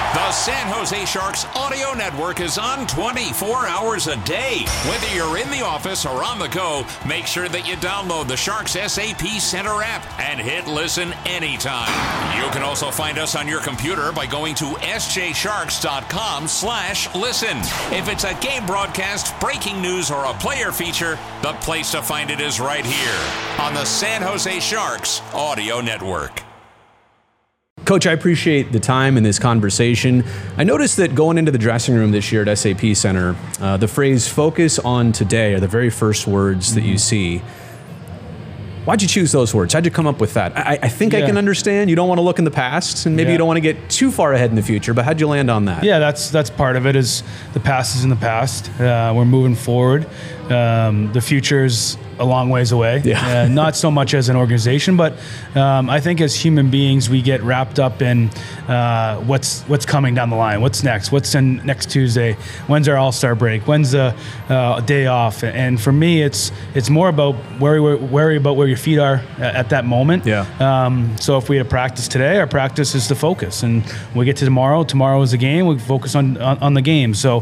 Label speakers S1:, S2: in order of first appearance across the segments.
S1: The San Jose Sharks audio network is on 24 hours a day. Whether you're in the office or on the go, make sure that you download the Sharks SAP Center app and hit listen anytime. You can also find us on your computer by going to sjsharks.com/listen. If it's a game broadcast, breaking news, or a player feature, the place to find it is right here on the San Jose Sharks audio network.
S2: Coach, I appreciate the time in this conversation. I noticed that going into the dressing room this year at SAP Center, the phrase "focus on today" are the very first words that you see. Why'd you choose those words? How'd you come up with that? I think I can understand. You don't want to look in the past, and maybe you don't want to get too far ahead in the future, but how'd you land on that?
S3: Yeah, that's part of it. Is the past is in the past. We're moving forward. The future's a long ways away. Not so much as an organization, but I think as human beings, we get wrapped up in what's coming down the line. What's next? What's in next Tuesday? When's our All-Star break? When's the day off? And for me, it's more about worry about where your feet are at that moment. So if we had a practice today, our practice is to focus, and we get to tomorrow. Tomorrow is the game. We focus on the game. So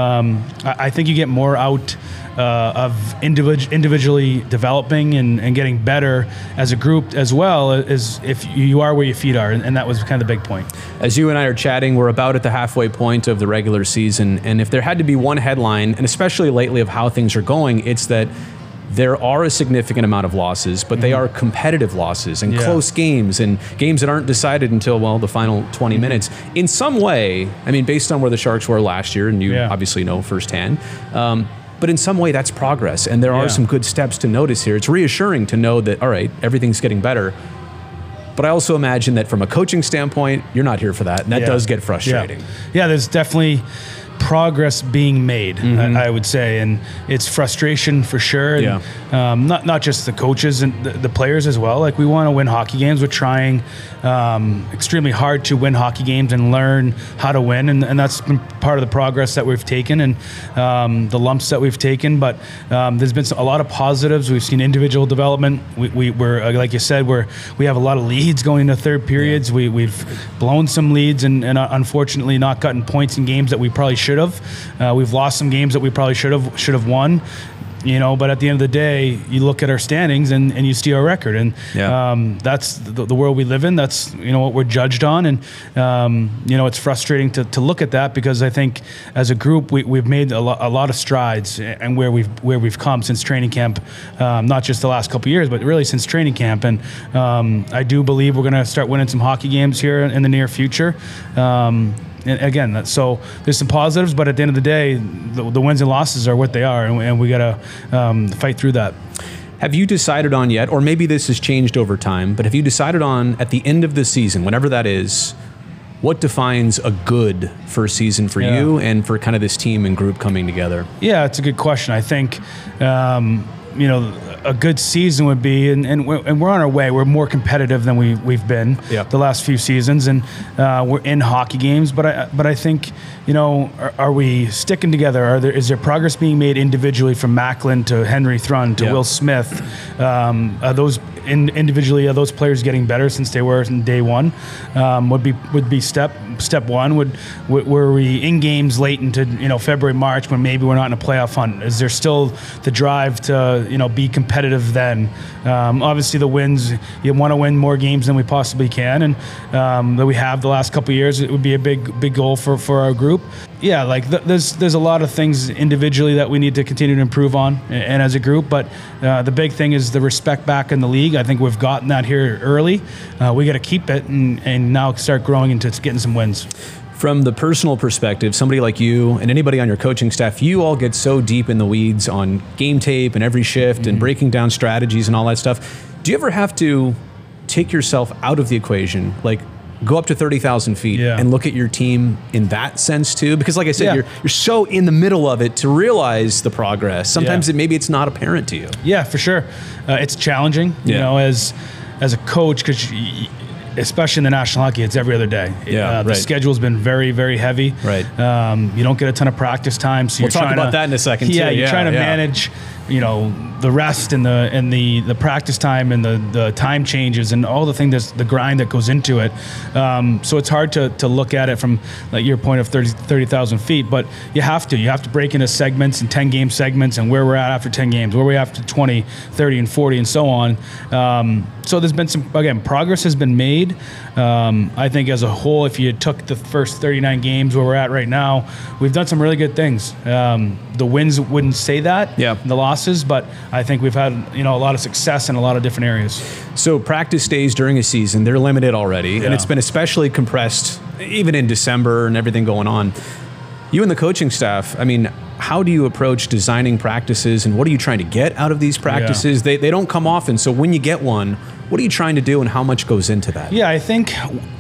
S3: I think you get more out of individually developing and getting better as a group, as well as if you are where your feet are, and that was kind of the big point.
S2: As you and I are chatting, we're about at the halfway point of the regular season, and if there had to be one headline, and especially lately of how things are going, it's that there are a significant amount of losses, but they are competitive losses and close games and games that aren't decided until, well, the final 20 minutes. In some way, I mean, based on where the Sharks were last year, and you obviously know firsthand, but in some way, that's progress, and there are some good steps to notice here. It's reassuring to know that, all right, everything's getting better. But I also imagine that from a coaching standpoint, you're not here for that, and that does get frustrating.
S3: Yeah, there's definitely progress being made, I would say, and it's frustration for sure. And, not just the coaches and the players as well. Like, we want to win hockey games. We're trying extremely hard to win hockey games and learn how to win, and that's been part of the progress that we've taken and the lumps that we've taken. But there's been a lot of positives. We've seen individual development. We're like you said, we have a lot of leads going into third periods. We've blown some leads and unfortunately not gotten points in games that we probably should have. We've lost some games that we probably should have won. But at the end of the day, you look at our standings and you see our record, and that's the world we live in. That's what we're judged on, and it's frustrating to look at that, because I think as a group we've made a lot of strides and where we've come since training camp, not just the last couple of years, but really since training camp. And I do believe we're going to start winning some hockey games here in the near future. And again, so there's some positives, but at the end of the day, the wins and losses are what they are, and we got to fight through that.
S2: Have you decided on yet, or maybe this has changed over time, but have you decided on, at the end of the season, whenever that is, what defines a good first season for you and for kind of this team and group coming together? Yeah,
S3: it's a good question. I think, a good season would be, and we're on our way. We're more competitive than we've been the last few seasons, and we're in hockey games. But I think, are we sticking together? Is there progress being made individually, from Macklin to Henry Thrun to Will Smith? Are those individually, are those players getting better since they were in day one? Would be step one. Were we in games late into February, March, when maybe we're not in a playoff hunt? Is there still the drive to be competitive then? Obviously the wins, you want to win more games than we possibly can, and that we have the last couple of years. It would be a big goal for our group. Yeah, like there's a lot of things individually that we need to continue to improve on, and as a group. But the big thing is the respect back in the league. I think we've gotten that here early. We got to keep it and now start growing into getting some wins.
S2: From the personal perspective, somebody like you and anybody on your coaching staff, you all get so deep in the weeds on game tape and every shift and breaking down strategies and all that stuff. Do you ever have to take yourself out of the equation, like go up to 30,000 feet and look at your team in that sense too? Because like I said, you're so in the middle of it to realize the progress. Sometimes maybe it's not apparent to you.
S3: Yeah, for sure. It's challenging, as a coach, because especially in the National Hockey, it's every other day. The schedule's been very, very heavy.
S2: Right.
S3: You don't get a ton of practice time, so
S2: we'll talk about that in a second.
S3: Yeah, you're trying to manage, the rest and the practice time and the time changes and all the things, the grind that goes into it. So it's hard to look at it from like your point of 30,000 feet, but you have to break into segments and 10 game segments and where we're at after 10 games, where we're at after 20, 30 and 40 and so on. So there's been progress has been made. I think as a whole, if you took the first 39 games where we're at right now, we've done some really good things. The wins wouldn't say that, the losses, but I think we've had a lot of success in a lot of different areas.
S2: So practice days during a season, they're limited already, and it's been especially compressed even in December and everything going on. You and the coaching staff, I mean, how do you approach designing practices, and what are you trying to get out of these practices? They don't come often, so when you get one, what are you trying to do and how much goes into that?
S3: Yeah, I think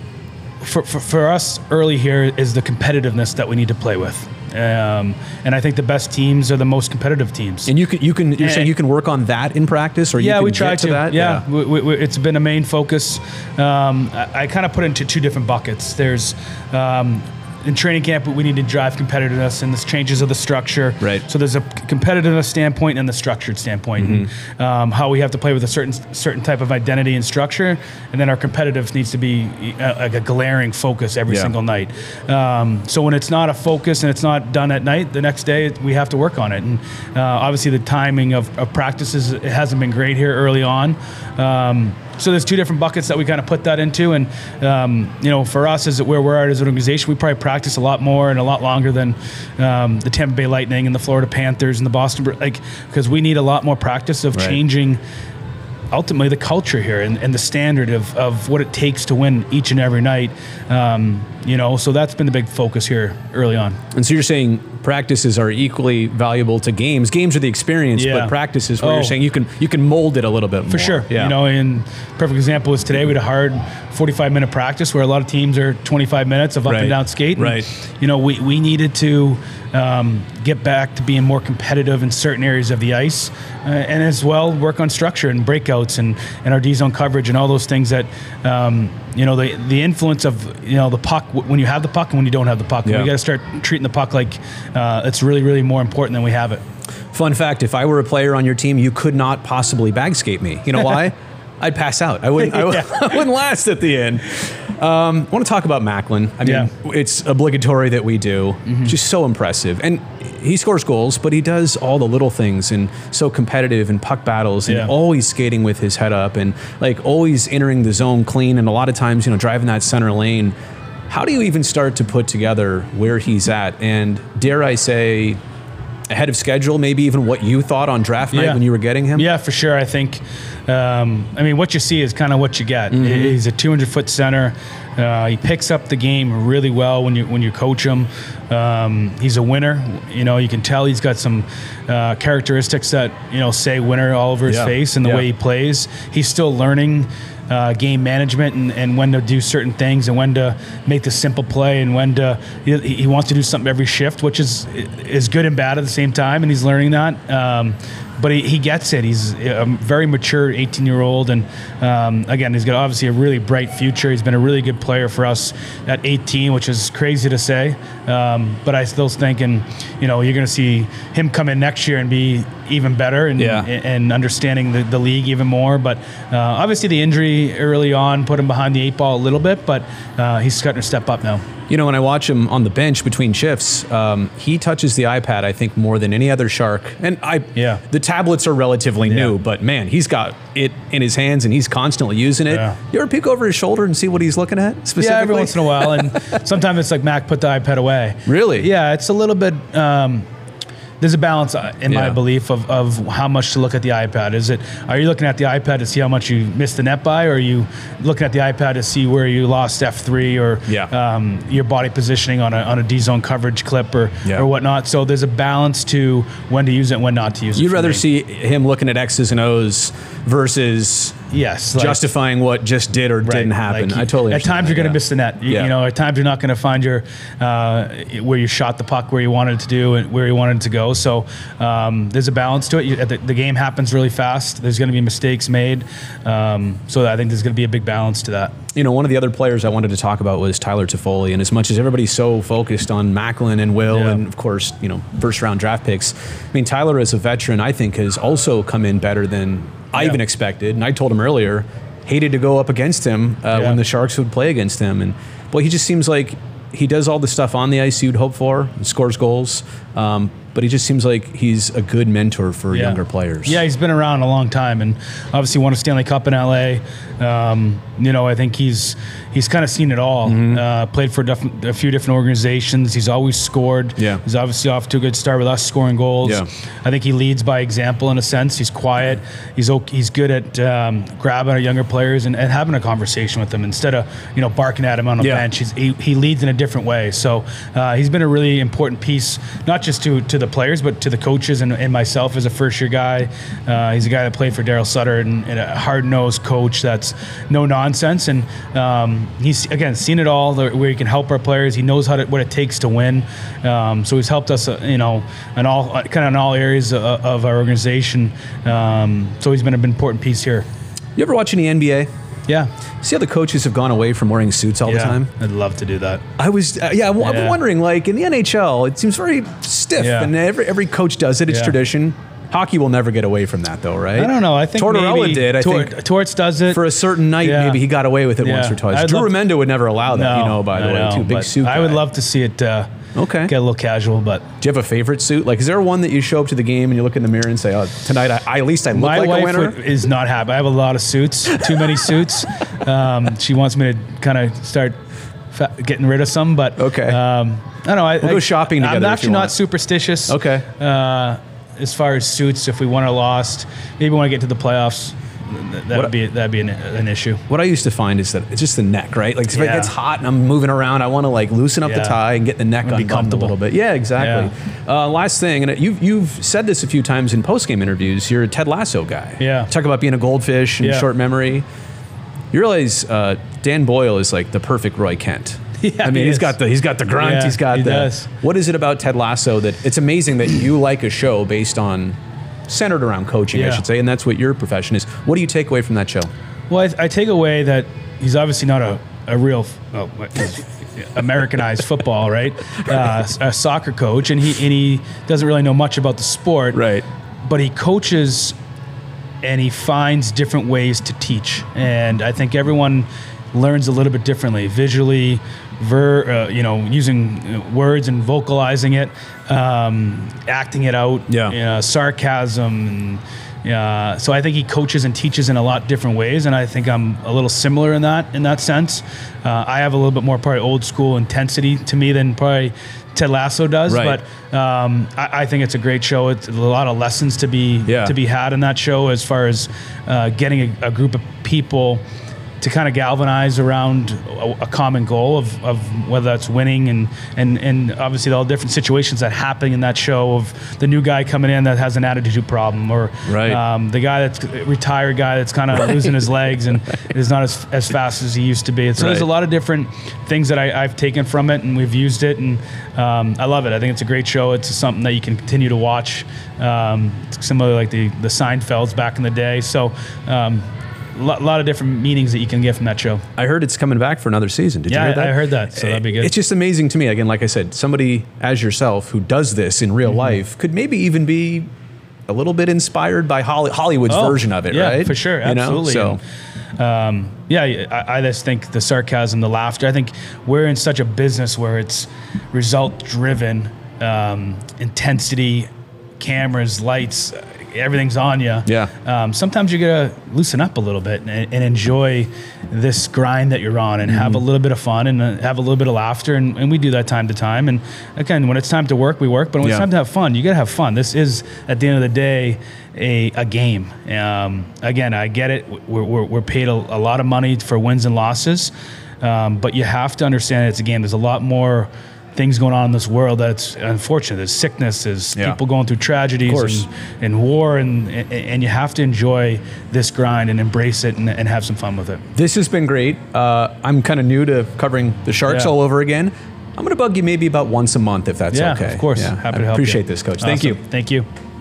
S3: for us early here is the competitiveness that we need to play with. And I think the best teams are the most competitive teams.
S2: And you're saying you can work on that in practice, or we try to that?
S3: Yeah. It's been a main focus. I kind of put it into two different buckets. There's in training camp, we need to drive competitiveness and the changes of the structure.
S2: Right.
S3: So there's a competitiveness standpoint and the structured standpoint, and how we have to play with a certain type of identity and structure, and then our competitive needs to be like a glaring focus every single night. So when it's not a focus and it's not done at night, the next day we have to work on it. And obviously the timing of practices, it hasn't been great here early on. So there's two different buckets that we kind of put that into, and for us, as where we're at as an organization, we probably practice a lot more and a lot longer than the Tampa Bay Lightning and the Florida Panthers and the Boston, because we need a lot more practice of changing ultimately the culture here and the standard of what it takes to win each and every night. So that's been the big focus here early on.
S2: And so you're saying practices are equally valuable to games. Games are the experience, but practices where you're saying you can mold it a little bit more.
S3: For sure.
S2: Yeah.
S3: And perfect example is today we had a hard 45-minute practice where a lot of teams are 25 minutes of up and down skate. And, we needed to get back to being more competitive in certain areas of the ice, and as well work on structure and breakouts and our D-zone coverage and all those things that the influence of the puck when you have the puck and when you don't have the puck. We got to start treating the puck like it's really, really more important than we have it.
S2: Fun fact: if I were a player on your team, you could not possibly bag skate me. You know why? I'd pass out. I wouldn't last at the end. I want to talk about Macklin. I mean, it's obligatory that we do. Just so impressive. And he scores goals, but he does all the little things and so competitive in puck battles and always skating with his head up and always entering the zone clean and a lot of times, driving that center lane. How do you even start to put together where he's at? And dare I say, ahead of schedule, maybe even what you thought on draft night when you were getting him?
S3: Yeah, for sure. I think, what you see is kind of what you get. He's a 200-foot center. He picks up the game really well when you coach him. He's a winner. You can tell he's got some characteristics that, say winner all over his face and the way he plays. He's still learning game management and when to do certain things and when to make the simple play and when to he wants to do something every shift, which is good and bad at the same time, and he's learning that. But he gets it. He's a very mature 18-year-old, and again, he's got obviously a really bright future. He's been a really good player for us at 18, which is crazy to say. But I still think, you're going to see him come in next year and be even better and understanding the league even more. But obviously, the injury early on put him behind the 8 ball a little bit, but he's starting to step up now.
S2: When I watch him on the bench between shifts, he touches the iPad, I think, more than any other Shark. And the tablets are relatively new, but man, he's got it in his hands and he's constantly using it. Yeah. You ever peek over his shoulder and see what he's looking at specifically?
S3: Yeah, every once in a while. And sometimes it's like, Mac, put the iPad away.
S2: Really?
S3: Yeah, it's a little bit... there's a balance in my belief of how much to look at the iPad. Are you looking at the iPad to see how much you missed the net by, or are you looking at the iPad to see where you lost F3 or your body positioning on a D-zone coverage clip or whatnot? So there's a balance to when to use it and when not to use it.
S2: You'd rather see him looking at X's and O's versus
S3: Yes,
S2: justifying what just did or didn't happen. I totally.
S3: At times you're going to miss the net. You know, at times you're not going to find your where you shot the puck where you wanted it to do and where you wanted it to go. So there's a balance to it. The game happens really fast. There's going to be mistakes made. So I think there's going to be a big balance to that.
S2: You know, one of the other players I wanted to talk about was Tyler Toffoli. And as much as everybody's so focused on Macklin and Will, and of course, you know, first round draft picks, I mean, Tyler as a veteran, I think, has also come in better than I even expected. And I told him earlier, hated to go up against him when the Sharks would play against him. And boy, he just seems like he does all the stuff on the ice you'd hope for, scores goals. But he just seems like he's a good mentor for younger players.
S3: Yeah, he's been around a long time, and obviously won a Stanley Cup in LA. You know, I think he's kind of seen it all. Played for a few different organizations. He's always scored. He's obviously off to a good start with us scoring goals. I think he leads by example in a sense. He's quiet. He's good at grabbing our younger players and having a conversation with them instead of, you know, barking at him on the bench. He leads in a different way. So he's been a really important piece, not just to the players, but to the coaches and myself as a first-year guy. He's a guy that played for Daryl Sutter and a hard-nosed coach that's no nonsense. And he's, again, seen it all, where he can help our players. He knows what it takes to win. So he's helped us, you know, in all areas of our organization. So he's been an important piece here.
S2: You ever watch any NBA?
S3: Yeah.
S2: See how the coaches have gone away from wearing suits all the time?
S3: I'd love to do that.
S2: I was, I've been wondering, like, in the NHL, it seems very stiff, and every coach does it. It's tradition. Hockey will never get away from that, though, right?
S3: I don't know. I think
S2: Tortorella did. I think
S3: Torts does it
S2: for a certain night. Maybe he got away with it once or twice. Drew Remendo would never allow that. You know, by the way, too big suit.
S3: I would love to see it. Get a little casual, but
S2: do you have a favorite suit? Like, is there one that you show up to the game and you look in the mirror and say, "Oh, tonight at least I look like a winner"?
S3: My wife is not happy. I have a lot of suits, too many suits. She wants me to kind of start getting rid of some, but I don't know. We'll
S2: go shopping together.
S3: I'm actually not superstitious. As far as suits, if we won or lost, maybe when I get to the playoffs, that'd be an issue.
S2: What I used to find is that it's just the neck, right? Like if it gets hot and I'm moving around, I want to like loosen up the tie and get the neck unbuttoned a little bit. Yeah, exactly. Last thing, and you've said this a few times in post-game interviews, you're a Ted Lasso guy. Talk about being a goldfish and short memory. You realize Dan Boyle is like the perfect Roy Kent. I mean, he's got the grunt. He's got the. What is it about Ted Lasso that it's amazing that you like a show based on centered around coaching, I should say, and that's what your profession is. What do you take away from that show?
S3: Well, I take away that he's obviously not a real Americanized football, right? A soccer coach, and he doesn't really know much about the sport,
S2: right?
S3: But he coaches, and he finds different ways to teach, and I think everyone learns a little bit differently, visually, using words and vocalizing it, acting it out, sarcasm. So I think he coaches and teaches in a lot different ways, and I think I'm a little similar in that sense. I have a little bit more probably old school intensity to me than probably Ted Lasso does, but I think it's a great show. It's a lot of lessons to be had in that show as far as getting a group of people to kind of galvanize around a common goal of whether that's winning and obviously all the different situations that happen in that show of the new guy coming in that has an attitude problem or the guy that's retired guy that's kind of losing his legs and is not as fast as he used to be. And so there's a lot of different things that I've taken from it and we've used it and I love it. I think it's a great show. It's something that you can continue to watch. Similar like the Seinfelds back in the day. So a lot of different meanings that you can get from that show.
S2: I heard it's coming back for another season. Did you hear that?
S3: I heard that, so that'd be good.
S2: It's just amazing to me. Again, like I said, somebody as yourself who does this in real life could maybe even be a little bit inspired by Hollywood's version of it, right?
S3: Yeah, for sure. Absolutely.
S2: So,
S3: I just think the sarcasm, the laughter, I think we're in such a business where it's result-driven, intensity, cameras, lights, everything's on you. Sometimes you gotta loosen up a little bit and enjoy this grind that you're on and have a little bit of fun and have a little bit of laughter and we do that time to time. And again, when it's time to work, we work. But when it's time to have fun, you gotta have fun. This is at the end of the day a game. Again, I get it. We're paid a lot of money for wins and losses, but you have to understand it's a game. There's a lot more things going on in this world that's unfortunate. There's sickness, there's people going through tragedies and war, and you have to enjoy this grind and embrace it and have some fun with it.
S2: This has been great. I'm kind of new to covering the Sharks all over again. I'm going to bug you maybe about once a month if that's okay.
S3: Of course.
S2: Yeah,
S3: Happy to help
S2: appreciate
S3: you.
S2: this, Coach.
S3: Awesome.
S2: Thank you.
S3: Thank you.